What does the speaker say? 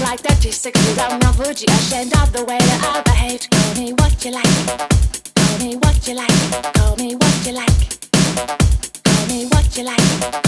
like 30, 60 round Mount Fuji, ashamed of the way that I behaved. Call me what you like, call me what you like, call me what you like, call me what you like.